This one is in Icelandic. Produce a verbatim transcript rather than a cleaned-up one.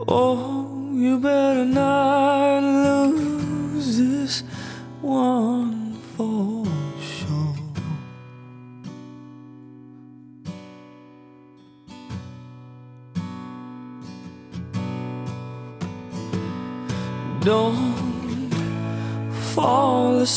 Oh, you better not lose this one for sure. Don't fall asleep.